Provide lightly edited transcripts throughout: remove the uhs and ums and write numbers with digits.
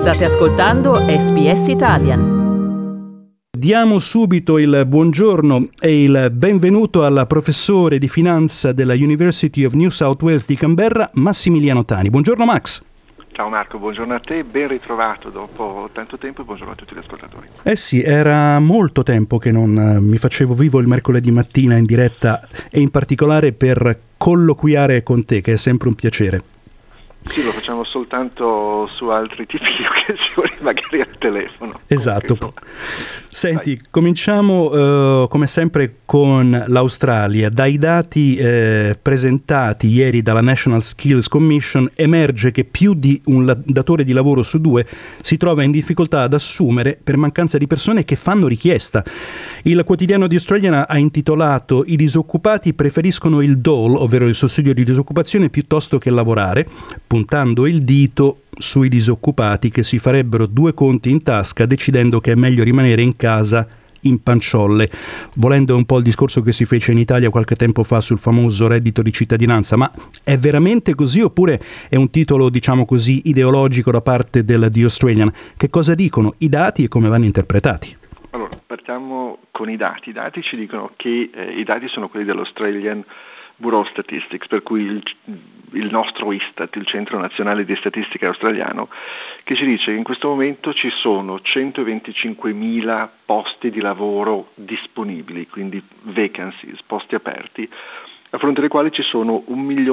State ascoltando SBS Italian. Diamo subito il buongiorno e il benvenuto al professore di finanza della University of New South Wales di Canberra, Massimiliano Tani. Buongiorno Max. Ciao Marco, buongiorno a te, ben ritrovato dopo tanto tempo e buongiorno a tutti gli ascoltatori. Sì, era molto tempo che non mi facevo vivo il mercoledì mattina in diretta e in particolare per colloquiare con te, che è sempre un piacere. Sì, lo facciamo soltanto su altri tipi di occasioni, magari al telefono. Esatto. Senti, cominciamo come sempre con l'Australia. Dai dati presentati ieri dalla National Skills Commission emerge che più di un datore di lavoro su due si trova in difficoltà ad assumere per mancanza di persone che fanno richiesta. Il quotidiano The Australian ha intitolato "I disoccupati preferiscono il dole", ovvero il sussidio di disoccupazione, piuttosto che lavorare, puntando il dito sui disoccupati che si farebbero due conti in tasca decidendo che è meglio rimanere in casa in panciolle, volendo un po' il discorso che si fece in Italia qualche tempo fa sul famoso reddito di cittadinanza. Ma è veramente così oppure è un titolo, diciamo così, ideologico da parte del The Australian? Che cosa dicono i dati e come vanno interpretati? Allora, partiamo con i dati. I dati ci dicono che i dati sono quelli dell'Australian Bureau of Statistics, per cui il nostro Istat, il Centro Nazionale di Statistica Australiano, che ci dice che in questo momento ci sono 125.000 posti di lavoro disponibili, quindi vacancies, posti aperti, a fronte dei quali ci sono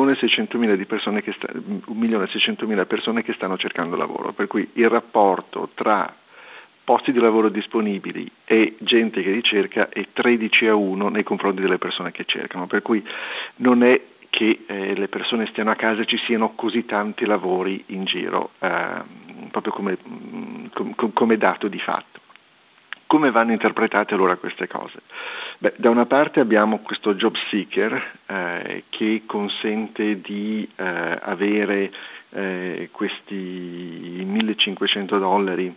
1.600.000 persone che stanno cercando lavoro, per cui il rapporto tra posti di lavoro disponibili e gente che ricerca è 13-1 nei confronti delle persone che cercano, per cui non è che le persone stiano a casa e ci siano così tanti lavori in giro, proprio come dato di fatto. Come vanno interpretate allora queste cose? Beh, da una parte abbiamo questo job seeker che consente di avere questi $1.500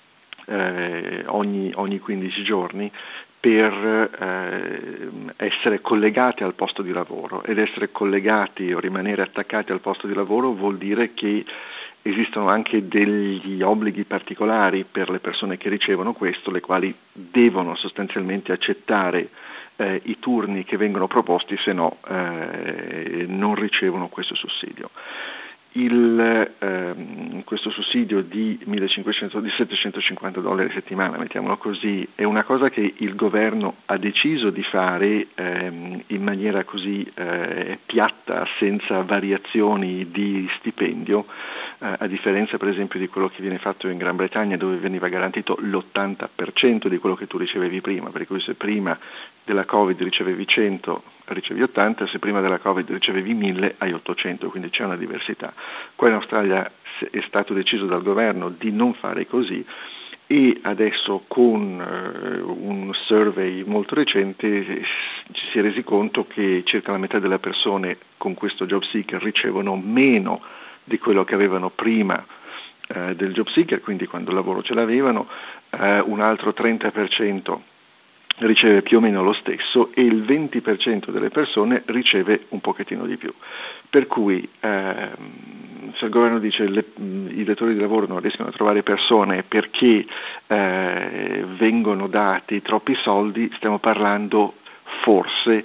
ogni 15 giorni per essere collegati al posto di lavoro, ed essere collegati o rimanere attaccati al posto di lavoro vuol dire che esistono anche degli obblighi particolari per le persone che ricevono questo, le quali devono sostanzialmente accettare i turni che vengono proposti, se no non ricevono questo sussidio. Questo sussidio di $750 a settimana, mettiamolo così, è una cosa che il governo ha deciso di fare in maniera così piatta, senza variazioni di stipendio, a differenza per esempio di quello che viene fatto in Gran Bretagna, dove veniva garantito l'80% di quello che tu ricevevi prima, per cui se prima della Covid ricevevi 100, ricevi 80, se prima della Covid ricevevi 1000, hai 800, quindi c'è una diversità. Qua in Australia è stato deciso dal governo di non fare così, e adesso con un survey molto recente ci si è resi conto che circa la metà delle persone con questo job seeker ricevono meno di quello che avevano prima del job seeker, quindi quando il lavoro ce l'avevano, un altro 30% riceve più o meno lo stesso e il 20% delle persone riceve un pochettino di più. Per cui se il governo dice i datori di lavoro non riescono a trovare persone perché vengono dati troppi soldi, stiamo parlando forse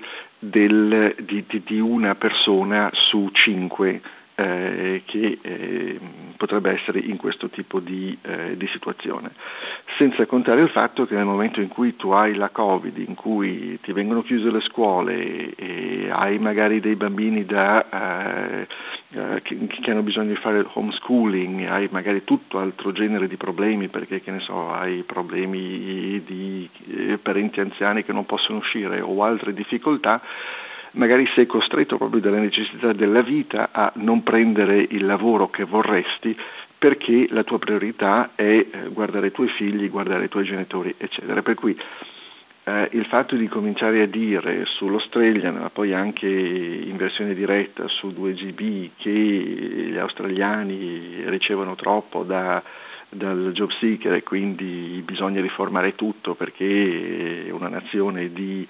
di una persona su 5 che potrebbe essere in questo tipo di situazione, senza contare il fatto che nel momento in cui tu hai la Covid, in cui ti vengono chiuse le scuole e hai magari dei bambini che hanno bisogno di fare homeschooling, hai magari tutto altro genere di problemi, perché che ne so, hai problemi di parenti anziani che non possono uscire o altre difficoltà, magari sei costretto proprio dalle necessità della vita a non prendere il lavoro che vorresti perché la tua priorità è guardare i tuoi figli, guardare i tuoi genitori, eccetera. Per cui il fatto di cominciare a dire sull'Australian, ma poi anche in versione diretta su 2GB, che gli australiani ricevono troppo da dal job seeker e quindi bisogna riformare tutto perché è una nazione di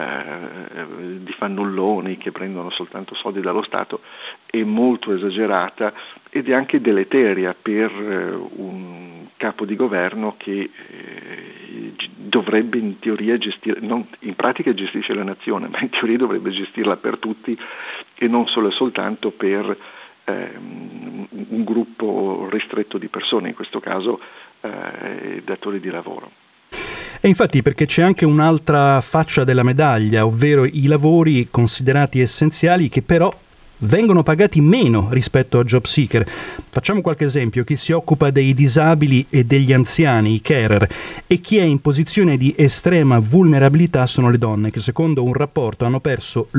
fannulloni che prendono soltanto soldi dallo Stato, è molto esagerata ed è anche deleteria per un capo di governo che dovrebbe in teoria gestire, in pratica gestisce la nazione, ma in teoria dovrebbe gestirla per tutti e non solo e soltanto per un gruppo ristretto di persone, in questo caso datori di lavoro. E infatti perché c'è anche un'altra faccia della medaglia, ovvero i lavori considerati essenziali che però vengono pagati meno rispetto a job seeker. Facciamo qualche esempio: chi si occupa dei disabili e degli anziani, i carer, e chi è in posizione di estrema vulnerabilità sono le donne, che secondo un rapporto hanno perso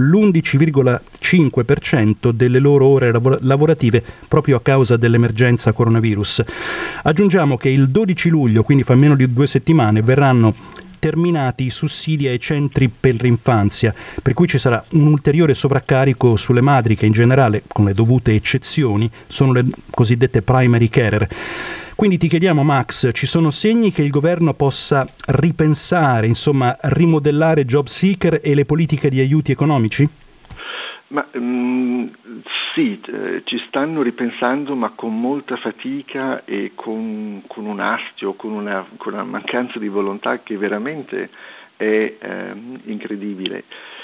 l'11,5% delle loro ore lavorative proprio a causa dell'emergenza coronavirus. Aggiungiamo che il 12 luglio, quindi fa meno di 2 settimane, verranno terminati i sussidi ai centri per l'infanzia, per cui ci sarà un ulteriore sovraccarico sulle madri che in generale, con le dovute eccezioni, sono le cosiddette primary carer. Quindi ti chiediamo, Max, ci sono segni che il governo possa ripensare, insomma, rimodellare job seeker e le politiche di aiuti economici? Ma sì, ci stanno ripensando, ma con molta fatica e con un astio, con una mancanza di volontà che veramente è incredibile.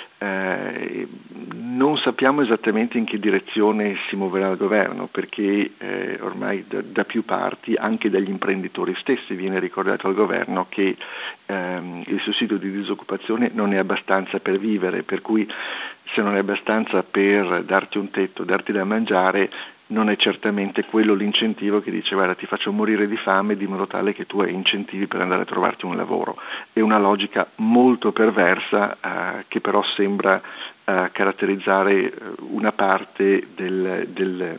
Non sappiamo esattamente in che direzione si muoverà il governo, perché ormai da più parti, anche dagli imprenditori stessi, viene ricordato al governo che il sussidio di disoccupazione non è abbastanza per vivere, per cui se non è abbastanza per darti un tetto, darti da mangiare, non è certamente quello l'incentivo che dice guarda ti faccio morire di fame di modo tale che tu hai incentivi per andare a trovarti un lavoro. È una logica molto perversa che però sembra caratterizzare una parte dei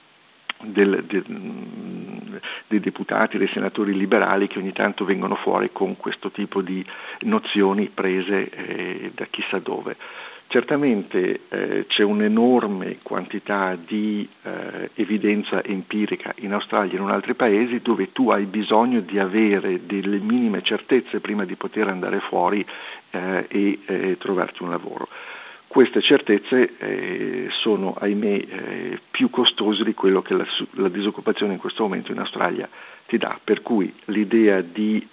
deputati, dei senatori liberali che ogni tanto vengono fuori con questo tipo di nozioni prese da chissà dove. Certamente c'è un'enorme quantità di evidenza empirica in Australia e in altri paesi dove tu hai bisogno di avere delle minime certezze prima di poter andare fuori e trovarti un lavoro. Queste certezze sono, ahimè, più costose di quello che la disoccupazione in questo momento in Australia ti dà, per cui l'idea di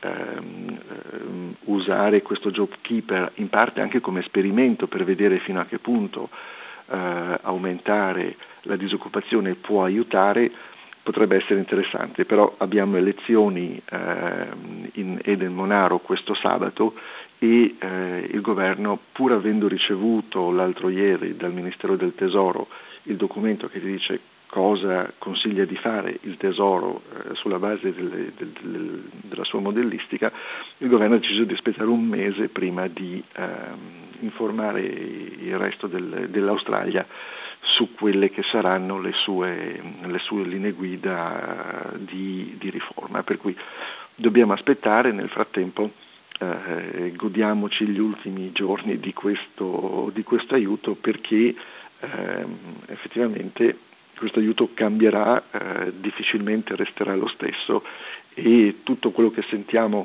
usare questo job keeper in parte anche come esperimento per vedere fino a che punto aumentare la disoccupazione può aiutare potrebbe essere interessante, però abbiamo elezioni in Eden Monaro questo sabato e il governo, pur avendo ricevuto l'altro ieri dal Ministero del Tesoro il documento che ti dice cosa consiglia di fare il Tesoro sulla base della sua modellistica, il governo ha deciso di aspettare un mese prima di informare il resto dell'Australia su quelle che saranno le sue linee guida di riforma. Per cui dobbiamo aspettare, nel frattempo godiamoci gli ultimi giorni di questo aiuto perché effettivamente questo aiuto cambierà, difficilmente resterà lo stesso e tutto quello che sentiamo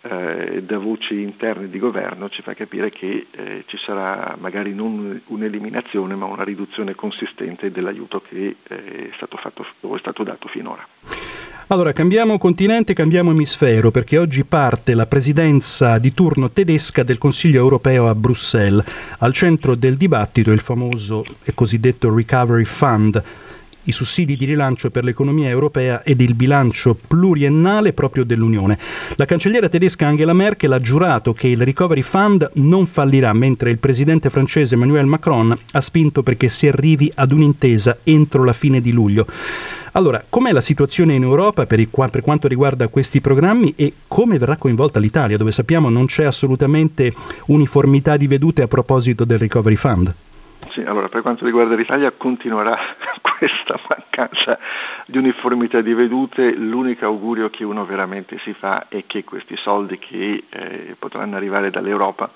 da voci interne di governo ci fa capire che ci sarà magari non un'eliminazione ma una riduzione consistente dell'aiuto che è stato fatto o è stato dato finora. Allora, cambiamo continente, cambiamo emisfero, perché oggi parte la presidenza di turno tedesca del Consiglio europeo a Bruxelles. Al centro del dibattito il famoso e cosiddetto Recovery Fund, i sussidi di rilancio per l'economia europea ed il bilancio pluriennale proprio dell'Unione. La cancelliera tedesca Angela Merkel ha giurato che il Recovery Fund non fallirà, mentre il presidente francese Emmanuel Macron ha spinto perché si arrivi ad un'intesa entro la fine di luglio. Allora, com'è la situazione in Europa per quanto riguarda questi programmi e come verrà coinvolta l'Italia, dove sappiamo non c'è assolutamente uniformità di vedute a proposito del Recovery Fund? Sì, allora per quanto riguarda l'Italia continuerà questa mancanza di uniformità di vedute. L'unico augurio che uno veramente si fa è che questi soldi che potranno arrivare dall'Europa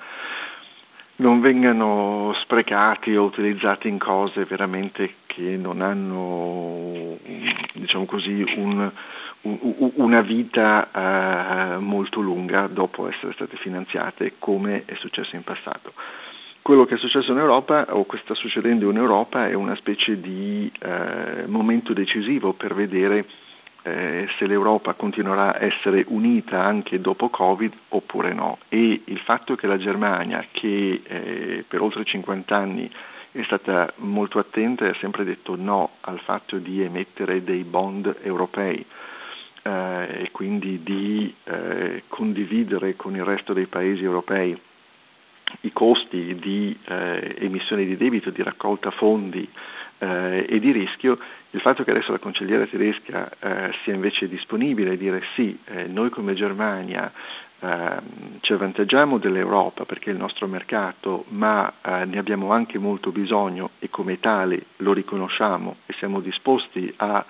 non vengano sprecati o utilizzati in cose veramente che non hanno, diciamo così, una vita molto lunga dopo essere state finanziate, come è successo in passato. Quello che è successo in Europa, o che sta succedendo in Europa, è una specie di momento decisivo per vedere se l'Europa continuerà a essere unita anche dopo Covid oppure no. E il fatto che la Germania, che per oltre 50 anni è stata molto attenta e ha sempre detto no al fatto di emettere dei bond europei, e quindi di condividere con il resto dei paesi europei i costi di emissione di debito, di raccolta fondi e di rischio, il fatto che adesso la cancelliera tedesca sia invece disponibile a dire sì, noi come Germania ci avvantaggiamo dell'Europa perché è il nostro mercato, ma ne abbiamo anche molto bisogno e come tale lo riconosciamo e siamo disposti a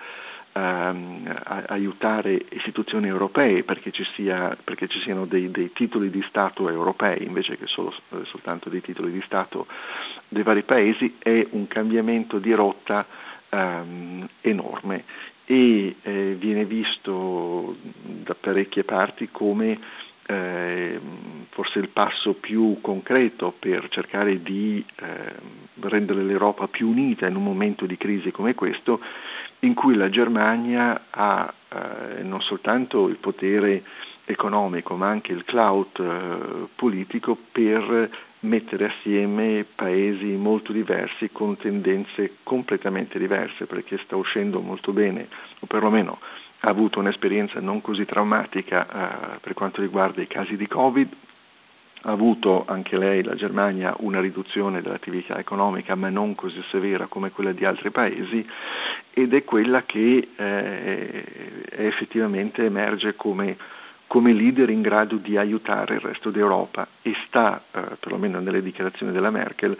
aiutare istituzioni europee perché ci siano dei titoli di Stato europei invece che soltanto dei titoli di Stato dei vari paesi, è un cambiamento di rotta enorme e viene visto da parecchie parti come forse il passo più concreto per cercare di rendere l'Europa più unita in un momento di crisi come questo, in cui la Germania ha non soltanto il potere economico ma anche il clout politico per mettere assieme paesi molto diversi con tendenze completamente diverse, perché sta uscendo molto bene, o perlomeno ha avuto un'esperienza non così traumatica per quanto riguarda i casi di Covid. Ha avuto anche lei, la Germania, una riduzione dell'attività economica ma non così severa come quella di altri paesi, ed è quella che effettivamente emerge come leader in grado di aiutare il resto d'Europa e sta, perlomeno nelle dichiarazioni della Merkel,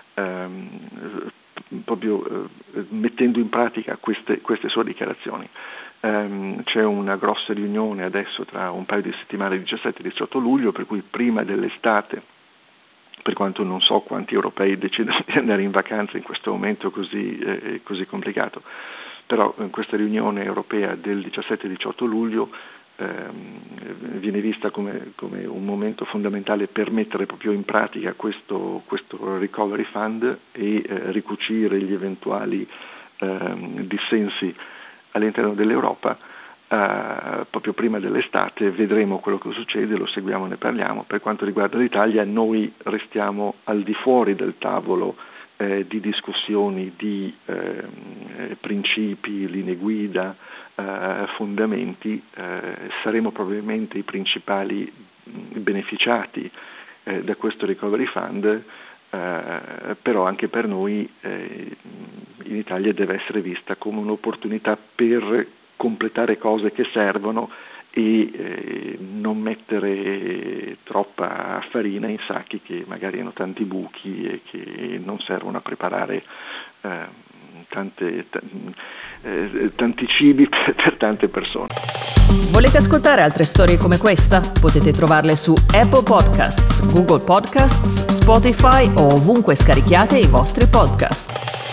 proprio mettendo in pratica queste sue dichiarazioni. C'è una grossa riunione adesso tra un paio di settimane, 17 e 18 luglio, per cui prima dell'estate, per quanto non so quanti europei decidono di andare in vacanza in questo momento così complicato, però in questa riunione europea del 17 e 18 luglio viene vista come un momento fondamentale per mettere proprio in pratica questo recovery fund e ricucire gli eventuali dissensi all'interno dell'Europa. Proprio prima dell'estate vedremo quello che succede, lo seguiamo, ne parliamo. Per quanto riguarda l'Italia, noi restiamo al di fuori del tavolo di discussioni di principi, linee guida, fondamenti. Saremo probabilmente i principali beneficiati da questo recovery fund, però anche per noi in Italia deve essere vista come un'opportunità per completare cose che servono e non mettere troppa farina in sacchi che magari hanno tanti buchi e che non servono a preparare tanti cibi per tante persone. Volete ascoltare altre storie come questa? Potete trovarle su Apple Podcasts, Google Podcasts, Spotify o ovunque scarichiate i vostri podcast.